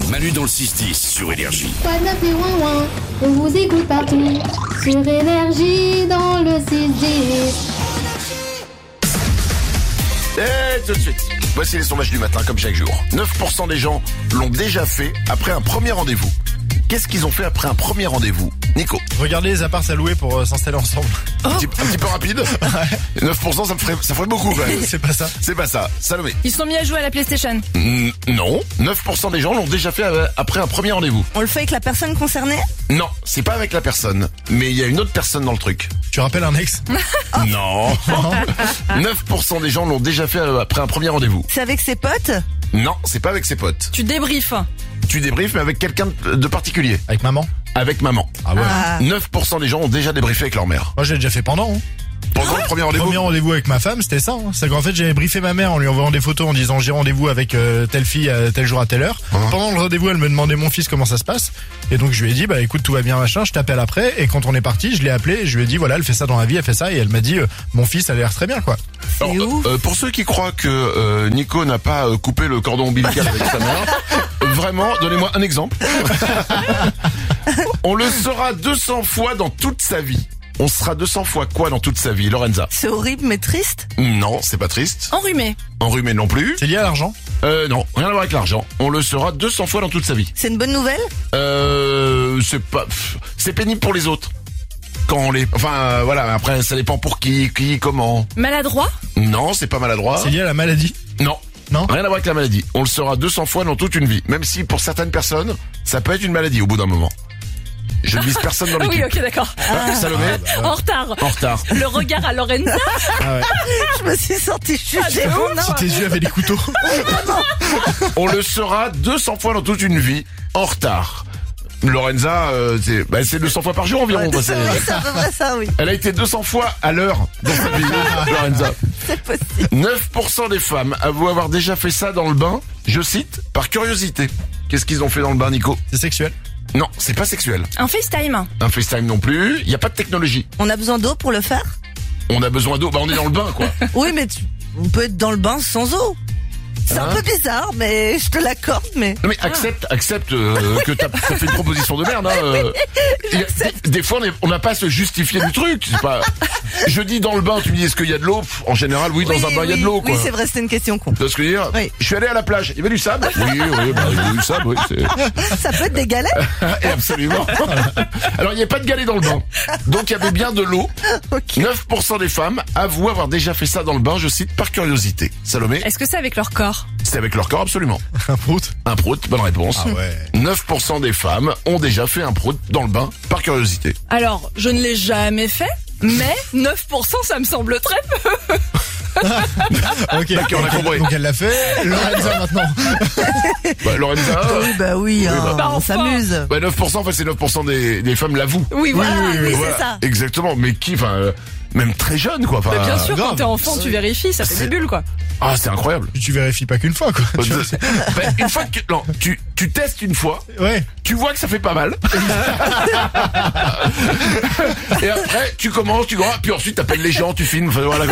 Manu dans le 6-10 sur Énergie. Quoi de neuf et ouin ouin, on vous écoute partout. Sur Énergie dans le 6-10. Et tout de suite, voici les sondages du matin comme chaque jour. 9% des gens l'ont déjà fait après un premier rendez-vous. Qu'est-ce qu'ils ont fait après un premier rendez-vous, Nico? Regardez les apparts à louer pour s'installer ensemble. Un petit peu rapide. 9% ça ferait beaucoup quand même. C'est pas ça. C'est pas ça. Salomé? Ils sont mis à jouer à la PlayStation. Non. 9% des gens l'ont déjà fait après un premier rendez-vous. On le fait avec la personne concernée? Non, c'est pas avec la personne. Mais il y a une autre personne dans le truc. Tu rappelles un ex? Non. 9% des gens l'ont déjà fait après un premier rendez-vous. C'est avec ses potes? Non, c'est pas avec ses potes. Tu débriefes. Tu débriefes mais avec quelqu'un de particulier. Avec maman? Avec maman. Ah ouais. Ah. 9% des gens ont déjà débriefé avec leur mère. Moi, je l'ai déjà fait pendant. Pendant le premier rendez-vous. Premier rendez-vous avec ma femme, c'était ça. C'est qu'en fait, j'avais briefé ma mère en lui envoyant des photos en disant j'ai rendez-vous avec telle fille à tel jour à telle heure. Pendant le rendez-vous, elle me demandait mon fils comment ça se passe. Et donc, je lui ai dit, bah écoute, tout va bien, machin, je t'appelle après. Et quand on est parti, je l'ai appelé et je lui ai dit, voilà, elle fait ça dans la vie, elle fait ça. Et elle m'a dit, mon fils, elle a l'air très bien, quoi. Alors, C'est ouf. pour ceux qui croient que Nico n'a pas coupé le cordon ombilical avec sa mère, vraiment, donnez-moi un exemple. On le saura 200 fois dans toute sa vie. On sera 200 fois quoi dans toute sa vie, Lorenza? C'est horrible mais triste. Non, c'est pas triste. Enrhumé. Enrhumé non plus. C'est lié à l'argent? Non, rien à voir avec l'argent. On le saura 200 fois dans toute sa vie. C'est une bonne nouvelle? C'est pénible pour les autres. Quand on les... Enfin, voilà, après, ça dépend pour qui, comment. Maladroit. Non, c'est pas maladroit. C'est lié à la maladie? Non. Non? Rien à voir avec la maladie. On le saura 200 fois dans toute une vie. Même si pour certaines personnes, ça peut être une maladie au bout d'un moment. Je ne vise personne dans Ah l'équipe. oui, ok, d'accord. Salomé? En retard. En retard. Le regard à Lorenza. Je me suis sentie jugée. Si tes yeux avaient des couteaux. On le saura 200 fois dans toute une vie, en retard. Lorenza, c'est 200 fois par jour environ. Ouais, c'est à peu près ça, oui. Elle a été 200 fois à l'heure dans sa vie, Lorenza. C'est possible. 9% des femmes avouent avoir déjà fait ça dans le bain, je cite, par curiosité. Qu'est-ce qu'ils ont fait dans le bain, Nico? C'est sexuel? Non, c'est pas sexuel. Un FaceTime. Un FaceTime non plus, il n'y a pas de technologie. On a besoin d'eau pour le faire? On a besoin d'eau, on est dans le bain, quoi. Oui, mais on peut être dans le bain sans eau. C'est un peu bizarre, mais je te l'accorde, mais... Non mais accepte que t'as fait une proposition de merde. Des fois, on n'a pas à se justifier du truc. C'est pas. Je dis dans le bain, tu me dis est-ce qu'il y a de l'eau? En général, oui, dans un bain il y a de l'eau, quoi. Oui, c'est vrai, c'était une question con. Tu vois ce que je veux dire? Oui. Je suis allé à la plage. Il y avait du sable. Oui, il y avait du sable. Oui, Ça peut être des galets? et absolument. Alors il n'y avait pas de galets dans le bain. Donc il y avait bien de l'eau. Ok. 9% des femmes avouent avoir déjà fait ça dans le bain. Je cite par curiosité. Salomé? Est-ce que c'est avec leur corps? C'est avec leur corps, absolument. Un prout? Un prout, bonne réponse. Ah ouais. 9% des femmes ont déjà fait un prout dans le bain par curiosité. Alors, je ne l'ai jamais fait, mais 9% ça me semble très peu. Ok, D'accord, on a compris. Donc elle l'a fait. Lorenza maintenant. Lorenza, Oui, hein, bah on enfin. s'amuse. 9% en fait c'est 9% des femmes l'avouent. Oui, voilà. Oui, Voilà, c'est ça. exactement, mais qui, même très jeune quoi. Bah, bien sûr, grave. quand t'es enfant, tu vérifies, ça fait des bulles, quoi. Ah c'est incroyable. Tu vérifies pas qu'une fois, quoi. Une fois que non, tu testes une fois, Ouais. tu vois que ça fait pas mal. Et après tu commences, puis ensuite t'appelles les gens, tu filmes, enfin voilà.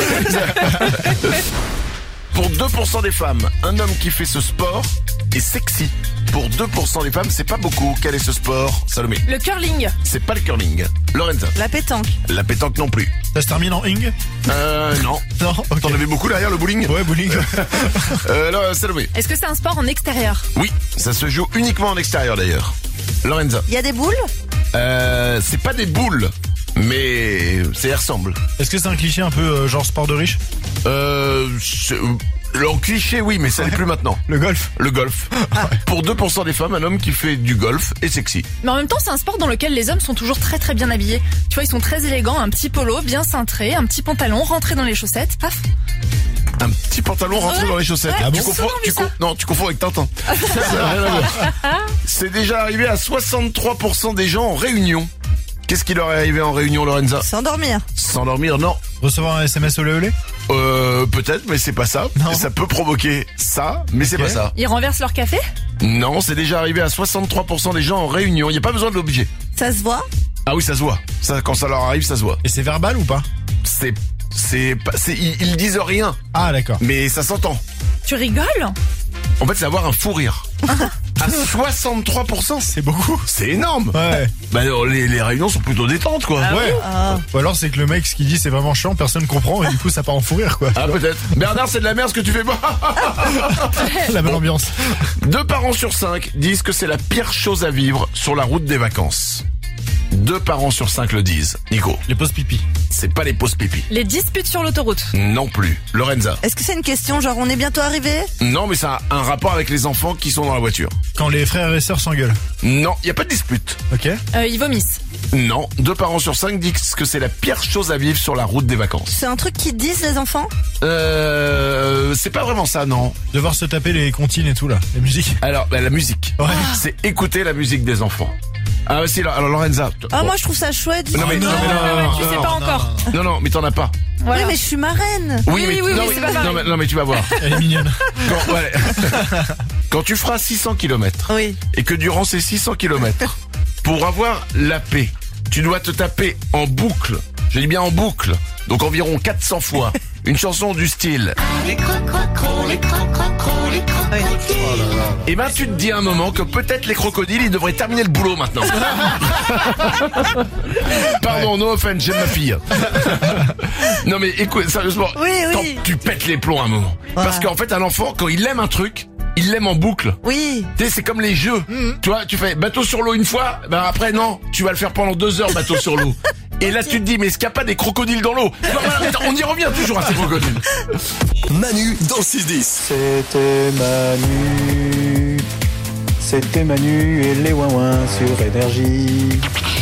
Pour 2% des femmes, un homme qui fait ce sport est sexy. Pour 2% des femmes, c'est pas beaucoup. Quel est ce sport, Salomé? Le curling. C'est pas le curling. Lorenza? La pétanque. La pétanque non plus. Ça se termine en ing? Non. Non, ok. T'en avais beaucoup derrière le bowling? Ouais, bowling. Là, Salomé? Est-ce que c'est un sport en extérieur? Oui, ça se joue uniquement en extérieur d'ailleurs. Lorenza? Il y a des boules? C'est pas des boules, mais ça y ressemble. Est-ce que c'est un cliché un peu genre sport de riche? En cliché, oui, mais ça n'est plus maintenant. Le golf? Le golf. Pour 2% des femmes, un homme qui fait du golf est sexy. Mais en même temps, c'est un sport dans lequel les hommes sont toujours très très bien habillés. Tu vois, ils sont très élégants, un petit polo bien cintré, un petit pantalon rentré dans les chaussettes, paf. Un petit pantalon rentré Ouais, dans les chaussettes. ouais, Tu j'ai confonds, souvent vu ça. non, tu confonds avec Tintin. Ça n'a rien à voir. C'est déjà arrivé à 63% des gens en réunion. Qu'est-ce qui leur est arrivé en réunion, Lorenza? S'endormir. S'endormir, non. Recevoir un SMS olé olé? Peut-être, mais c'est pas ça. Non. Ça peut provoquer ça, mais c'est Ok. pas ça. Ils renversent leur café? Non, c'est déjà arrivé à 63% des gens en réunion. Il n'y a pas besoin de l'objet. Ça se voit? Ah oui, ça se voit. Ça, quand ça leur arrive, ça se voit. Et c'est verbal ou pas? Ils disent rien, Ah, d'accord. mais ça s'entend. Tu rigoles? En fait, c'est avoir un fou rire. À 63%. C'est beaucoup. C'est énorme. Ouais. Bah les réunions sont plutôt détentes quoi. Ouais. Ou alors c'est que le mec, ce qu'il dit, c'est vraiment chiant, personne comprend et du coup ça part en fou rire quoi. Ah peut-être. Bernard, c'est de la merde ce que tu fais. La bonne ambiance. 2 parents sur 5 disent que c'est la pire chose à vivre sur la route des vacances. 2 parents sur 5 le disent. Nico, Les pauses pipi. c'est pas les pauses pipi. Les disputes sur l'autoroute. Non plus. Lorenza. Est-ce que c'est une question genre on est bientôt arrivé? Non, mais ça a un rapport avec les enfants qui sont dans la voiture. Quand les frères et sœurs s'engueulent. Non, il y a pas de dispute. Ok. Ils vomissent. Non, 2 parents sur 5 disent que c'est la pire chose à vivre sur la route des vacances. C'est un truc qu'ils disent les enfants? C'est pas vraiment ça, non. Devoir se taper les comptines et tout là, les musiques. Alors, la musique. Ouais. C'est écouter la musique des enfants. Ah si, alors Lorenza. Ah bon. moi je trouve ça chouette. Non mais non, Tu sais pas encore. non, mais t'en as pas. Voilà. Oui mais je suis marraine. Oui, non, c'est pas pareil. non, mais tu vas voir. Elle est mignonne. Quand tu feras 600 km Oui. et que durant ces 600 km, pour avoir la paix, tu dois te taper en boucle, je dis bien en boucle, donc environ 400 fois, une chanson du style. Et ben tu te dis à un moment que peut-être les crocodiles ils devraient terminer le boulot maintenant. Pardon, no offense, j'aime ma fille. Non mais écoute, sérieusement, Oui. tu pètes les plombs à un moment. Parce qu'en fait un enfant, quand il aime un truc, il l'aime en boucle. Oui. Tu sais, c'est comme les jeux. Tu vois, tu fais bateau sur l'eau une fois, ben après non, tu vas le faire pendant 2 heures bateau sur l'eau. Et là tu te dis mais est-ce qu'il n'y a pas des crocodiles dans l'eau? Non, voilà, on y revient toujours à ces crocodiles. Manu dans le 6-10. C'était Manu et les ouin-ouin sur Énergie.